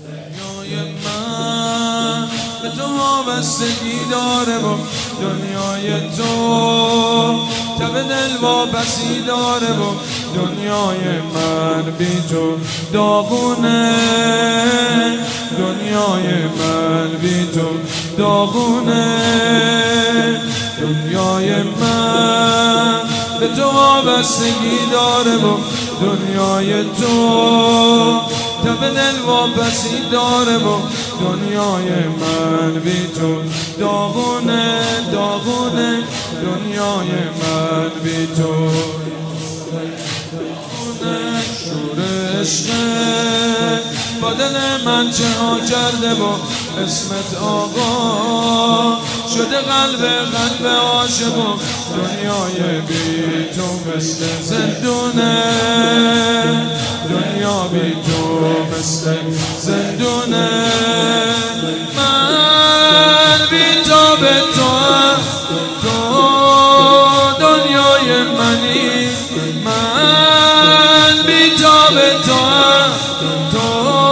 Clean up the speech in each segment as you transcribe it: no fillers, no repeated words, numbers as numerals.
دنیای من به تو وابستگی داره و دنیای تو تب دل واپسی داره و دنیای من بی تو داغونه، دنیای من بی تو داغونه. دنیای من به تو وابستگی داره و دنیای تو تب دل واپسی داره و دنیای من بی تو داغونه، داغونه. دنیای من بی تو شور عشقه با دل من چه ها کرده و اسمت آقا شده قلب عاشق و دنیای بی تو مثل زندونه، دنیا بی تو مثل زندونه. من بی تو به تو دنیای منی، من بی تو به تو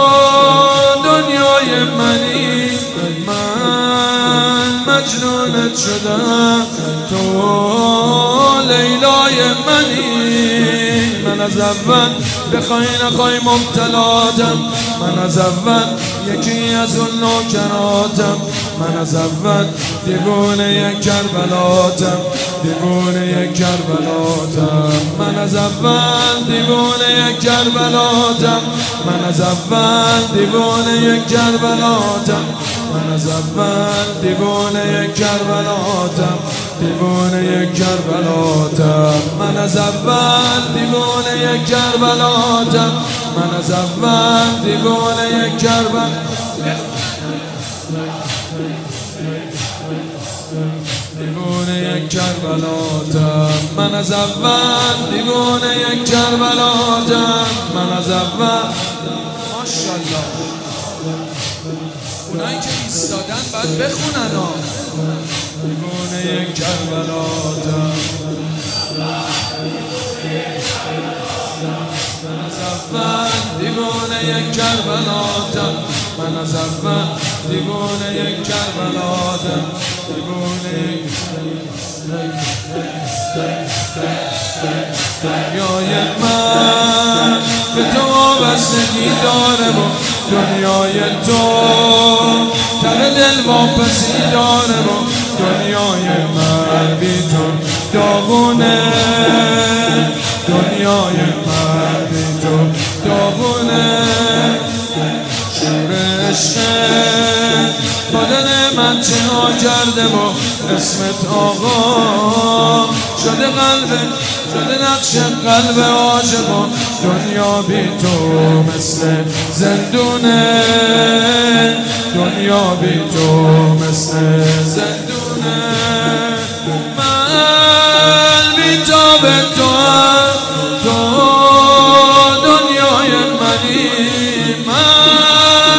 دنیای منی. من مجنونت شدم تو لیلای منی. من از اول بخوای نخوای مبتلاتم، من از اول یکی از اون نوکراتم، من از اول دیوونه یک کربلاتم، دیوونه یک کربلاتم. من از اول دیوونه یک کربلاتم، من از اول دیوونه یک کربلاتم، من از اول دیوونه یک کربلاتم، دیوونه یک کربلاتم. من از اول دیوونه یک کربلاتم، من از اول دیوونه یک کربلاتم، دیوونه یک کربلاتم. من از اول دیوونه یک کربلاتم، من از اول. ماشاءالله اونایی که ایستادن باید بخونن ها. دیوونه یک کربلاتم، من از اول دیوونه یک کربلاتم، من از اول دیوونه یک کربلاتم، دیوونه یک. دنیای من به تو وابستگی داره و دنیای تو تب دل واپسی داره و دنیای من بی تو داغونه، دنیای من بی تو داغونه. شور عشقه با دل من چه ها کرده و اسمت آقا شده نقش قلب عاشق و دنیا بی تو مثل زندونه، دنیا بی تو مثل زندونه. من بی تو به تو دنیای منی، من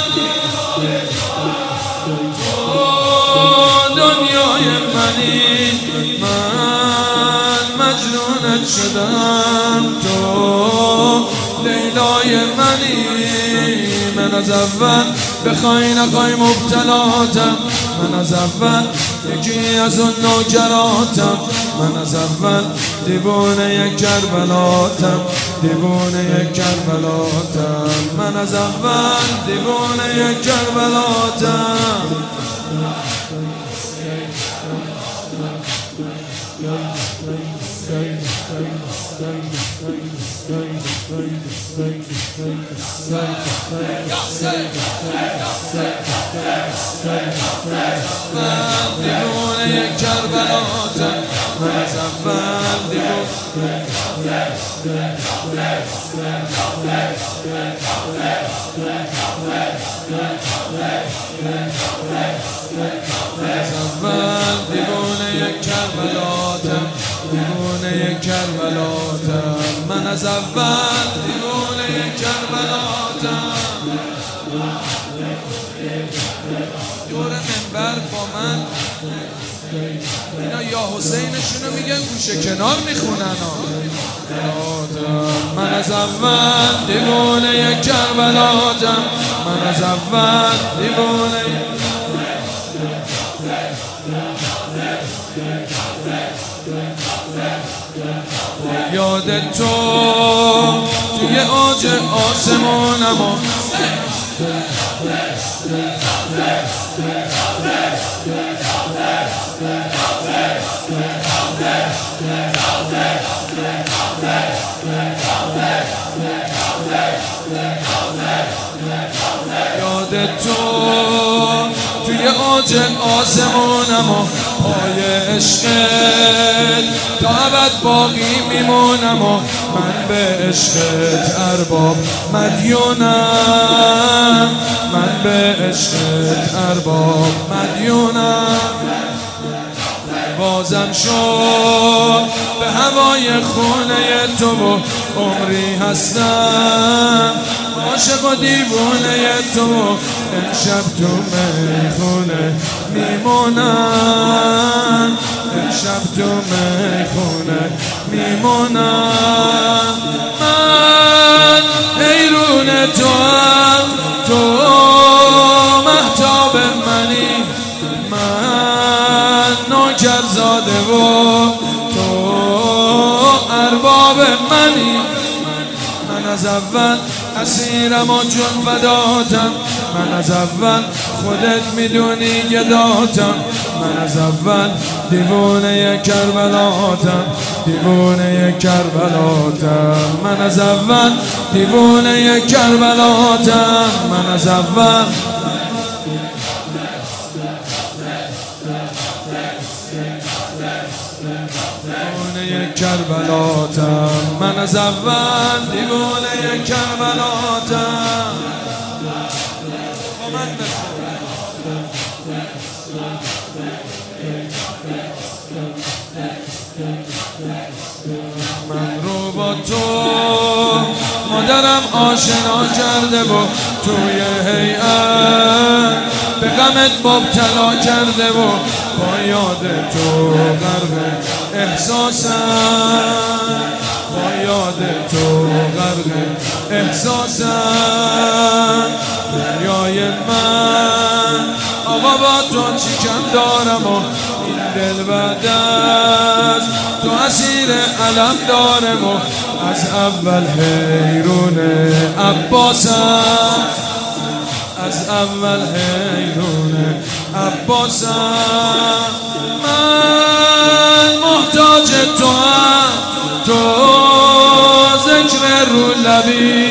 دنیای منی. من مجنونت شدم تو لیلای منی. من از اول بخوای نخوای مبتلاتم، من از اول یکی از اون نوکراتم، من از اول دیوونه یک کربلاتم، دیوونه یک کربلاتم. من از اول دیوونه یک کربلاتم. دیوونه یک کربلاتم، من از اول دیوونه یک کربلاتم، دیوونه یک کربلاتم. من از اول دیوونه یک کربلاتم. دور منبر با من اینا یا حسینشونو میگن گوشه کنار میخونن من از اول دیوونه کربلاتم من از اول دیوونه یاد تو توی اوج آسمونم یاد تو توی اوج آسمونم و پای عشقت تا ابد باقی میمونم و من به عشقت ارباب مدیونم من به عشقت ارباب مدیونم بازم شد به هوای خونه تو و عمری هستم عاشق و دیوونه تو امشب تو میخونه میمونم امشب تو میخونه میمونم من حیرون تو هم تو مهتاب منی من نوکرزاده و تو ارباب منی من از اول اسیرم و جون فداتم من از اول خودت میدونی گداتم من از اول دیوونه کربلاتم دیوونه کربلاتم من از اول دیوونه کربلاتم من از اول دیوونه کربلاتم من از اول دیوونه کربلاتم با من من رو با تو مادرم آشنا کرده و توی هیئت به غمت مبتلا کرده و با یاد تو غرق احساسم با یاد تو غرق احساسم دنیای من آقا با تو چی کم دارم و این دل بعد از تو اسیر علم دارم و از اول حیرون عباسم از اول حیرون عباسم من محتاج تو هم تو ذکر رو لبی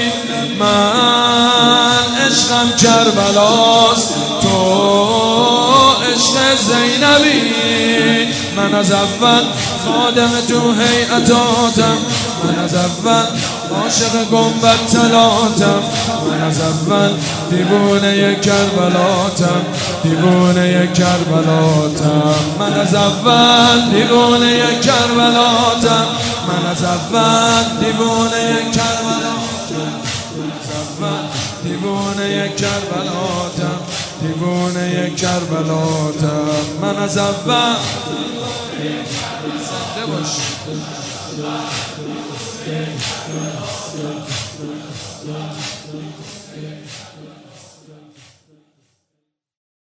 من عشقم کربلاست تو عشق زینبی من از اول خادم تو هیئتاتم من از اول عاشق گنبد طلاتم من از اول دیوونه کربلاتم دیوونه کربلاتم من از اول دیوونه کربلاتم من از اول دیوونه کربلاتم دیوونه کربلاتم دیوونه کربلاتم من از اول زنده باش